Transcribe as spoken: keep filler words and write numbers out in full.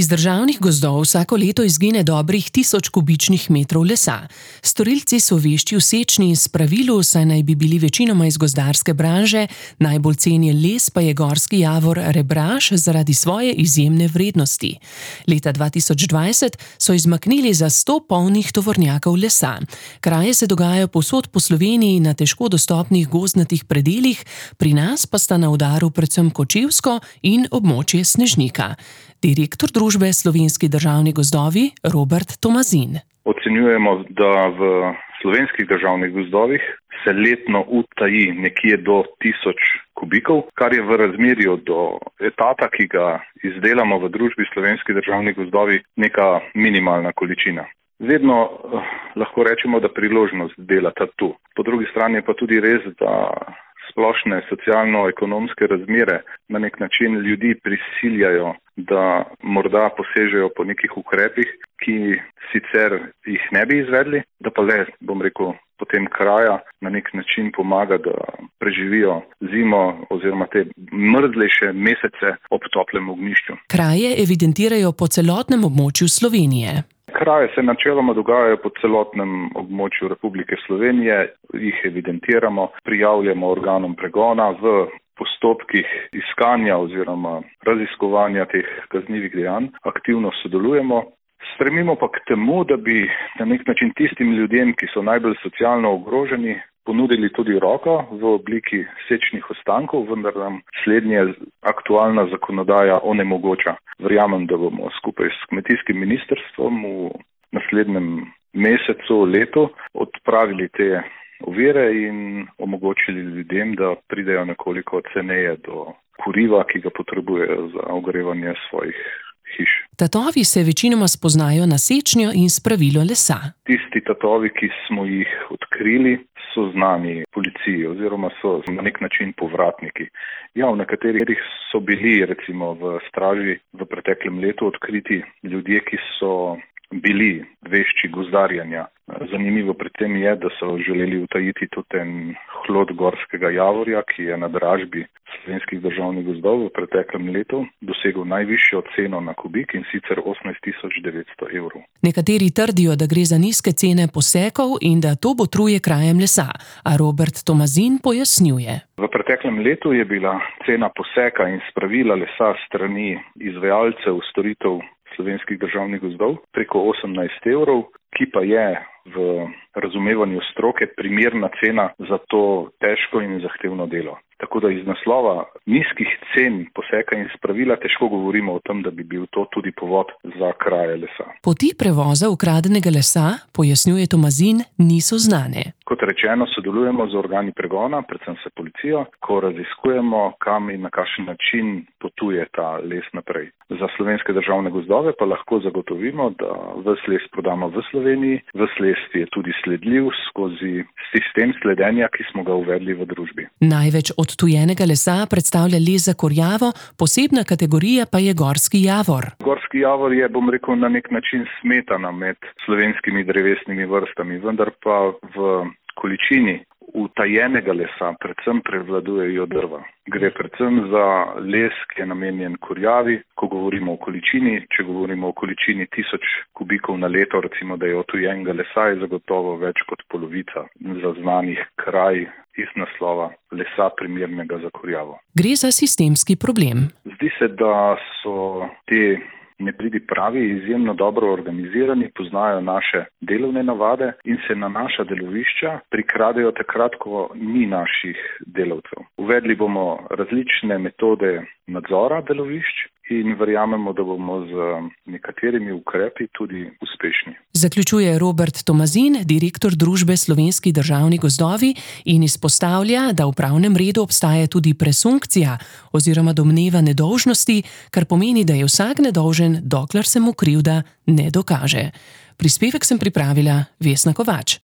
državnih gozdov vsako leto izgine dobrih tisoč kubičnih metrov lesa. Storilci so vešči v sečnji in spravilu, saj naj bi bili večinoma iz gozdarske branže, najbolj cenjen les pa je gorski javor Rebraš zaradi svoje izjemne vrednosti. Leta dva tisoč dvajset so izmaknili za sto polnih tovornjakov lesa. Kraje se dogajajo povsod po Sloveniji na težko dostopnih gozdnatih predelih, pri nas pa sta na udaru predvsem Kočevsko in območje Snežnika. Direktor družbe Slovenski državni gozdovi Robert Tomazin. Ocenjujemo, da v slovenskih državnih gozdovih se letno utaji nekje do tisoč kubikov, kar je v razmerju do etata, ki ga izdelamo v družbi Slovenski državni gozdovi, neka minimalna količina. Vedno eh, lahko rečemo, da priložnost delata tu. Po drugi strani je pa tudi res, da splošne socialno-ekonomske razmere na nek način ljudi prisiljajo, da morda posežejo po nekih ukrepih, ki sicer jih ne bi izvedli, da pa le, bom rekel, potem kraja na nek način pomaga, da preživijo zimo oziroma te mrzlejše mesece ob toplem ognjišču. Kraje evidentirajo po celotnem območju Slovenije. Kraje se načeloma dogajajo po celotnem območju Republike Slovenije, jih evidentiramo, prijavljamo organom pregona v postopkih iskanja oziroma raziskovanja teh kaznivih dejanj, aktivno sodelujemo. Stremimo pa k temu, da bi na nek način tistim ljudem, ki so najbolj socialno ogroženi, ponudili tudi roko v obliki sečnih ostankov, vendar nam slednje aktualna zakonodaja onemogoča. Verjamem, da bomo skupaj s kmetijskim ministrstvom v naslednjem mesecu, letu odpravili te ovire in omogočili ljudem, da pridejo nekoliko ceneje do kuriva, ki ga potrebujejo za ogrevanje svojih hiš. Tatovi se večinoma spoznajo na sečnjo in spravilo lesa. Tisti tatovi, ki smo jih odkrili, so znani policiji oziroma so na nek način povratniki. Ja, v nekaterih so bili recimo v straži v preteklem letu odkriti ljudje, ki so bili vešči gozdarjenja. Zanimivo pri tem je, da so želeli utajiti tudi en hlod gorskega javorja, ki je na dražbi Slovenskih državnih gozdov v preteklem letu dosegel najvišjo ceno na kubik, in sicer osemnajst tisoč devetsto evrov. Nekateri trdijo, da gre za nizke cene posekov in da to botruje krajem lesa, a Robert Tomazin pojasnjuje. V preteklem letu je bila cena poseka in spravila lesa strani izvajalcev storitev Slovenskih državnih gozdov preko osemnajst evrov, ki pa je v razumevanju stroke primerna cena za to težko in zahtevno delo. Tako da iz naslova nizkih cen poseka in spravila težko govorimo o tem, da bi bil to tudi povod za kraje lesa. Poti prevoza ukradenega lesa, pojasnjuje Tomazin, niso znane. Kot rečeno, sodelujemo z organi pregona, predvsem s policijo, ko raziskujemo, kam in na kakšen način potuje ta les naprej. Za Slovenske državne gozdove pa lahko zagotovimo, da ves les prodamo v Sloveniji, ves les je tudi sledljiv skozi sistem sledenja, ki smo ga uvedli v družbi. Največ odtujenega lesa predstavlja les za kurjavo, posebna kategorija pa je gorski javor. Gorski javor je, bom rekel, na nek način smetana med slovenskimi drevesnimi vrstami, vendar pa v količini utajenega lesa predvsem prevladujejo drva. Gre predvsem za les, ki je namenjen kurjavi. Ko govorimo o količini, če govorimo o količini tisoč kubikov na leto, recimo, da je otujenega lesa, je zagotovo več kot polovica zaznanih kraj iz naslova lesa primernega za kurjavo. Gre za sistemski problem. Zdi se, da so te nepridipravi izjemno dobro organizirani, poznajo naše delovne navade in se na naša delovišča prikradejo takrat, ko ni naših delavcev. Uvedli bomo različne metode nadzora delovišč in verjamemo, da bomo z nekaterimi ukrepi tudi uspešni. Zaključuje Robert Tomazin, direktor družbe Slovenski državni gozdovi, in izpostavlja, da v pravnem redu obstaja tudi presumpcija oziroma domneva nedolžnosti, kar pomeni, da je vsak nedolžen, dokler se mu krivda ne dokaže. Prispevek sem pripravila Vesna Kovač.